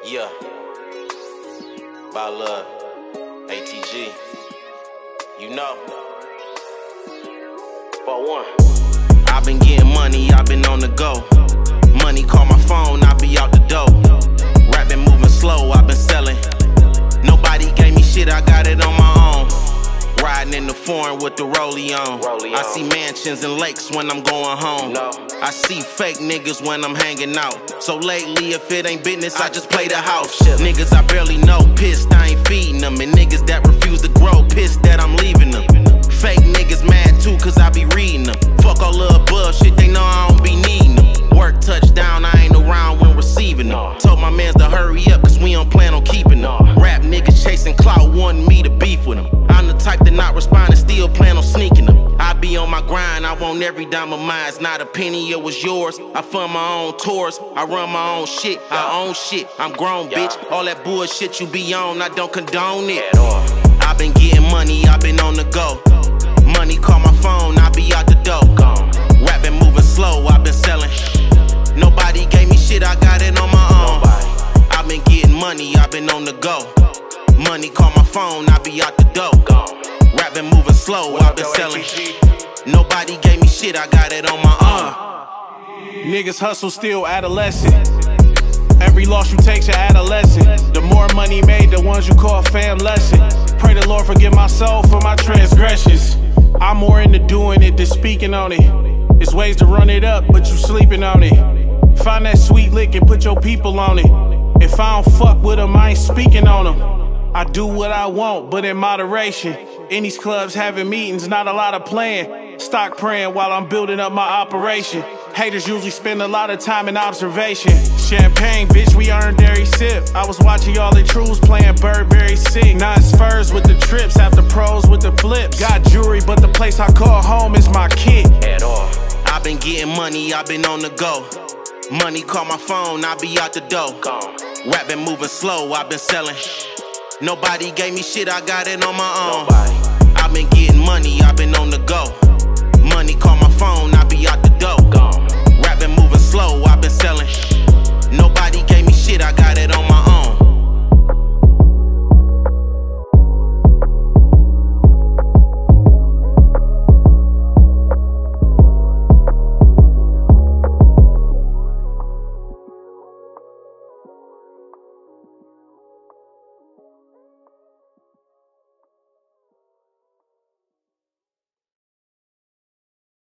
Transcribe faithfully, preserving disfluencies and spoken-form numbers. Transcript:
Yeah. By love. A T G. You know. For one. I've been getting money, I've been on the go. Money call my phone, I be out the door. Rap been moving slow, I've been selling. Nobody gave me shit, I got it on my own. Riding in the foreign with the rollie on. Rollie I on. See mansions and lakes when I'm going home. No. I see fake niggas when I'm hanging out. So lately, if it ain't business, I, I just play the house. Shit. Niggas I barely know, pissed I ain't feeding them. And niggas that refuse to grow, pissed that I'm leaving them. Fake niggas mad too, cause I be reading them. Fuck all the above shit, they know I don't be needing them. Work touchdown, I ain't around when receiving them. Told my mans to hurry up, cause we don't plan on keeping them. Rap niggas chasing clout, wanting me to beef with them. I'm the type to not respond and still plan on sneaking them. I be on my grind, I want every dime of mine. It's not a penny, it was yours. I fund my own tours, I run my own shit. I own shit, I'm grown, bitch. All that bullshit you be on, I don't condone it. I been getting money, I been on the go. Money call my phone, I be out the door. Rap been moving slow, I been selling. Nobody gave me shit, I got it on my own. I been getting money, I been on the go. Money call my phone, I be out the door. Rap been moving slow, I been selling. Nobody gave me shit, I got it on my own. Niggas hustle still adolescent. Every loss you take's your adolescent. The more money made, the ones you call fam lesson. Pray the Lord forgive my soul for my transgressions. I'm more into doing it than speaking on it. There's ways to run it up, but you sleeping on it. Find that sweet lick and put your people on it. If I don't fuck with them, I ain't speaking on them. I do what I want, but in moderation. In these clubs having meetings, not a lot of playing. Stock praying while I'm building up my operation. Haters usually spend a lot of time in observation. Champagne, bitch, we earned every sip. I was watching y'all the truths playing Burberry sick. Nine spurs with the trips, after pros with the flips. Got jewelry, but the place I call home is my kit. At all. I been getting money, I been on the go. Money call my phone, I be out the door. Rap been moving slow, I been selling. Nobody gave me shit, I got it on my own. I been getting money, I been on the go. Money call my phone,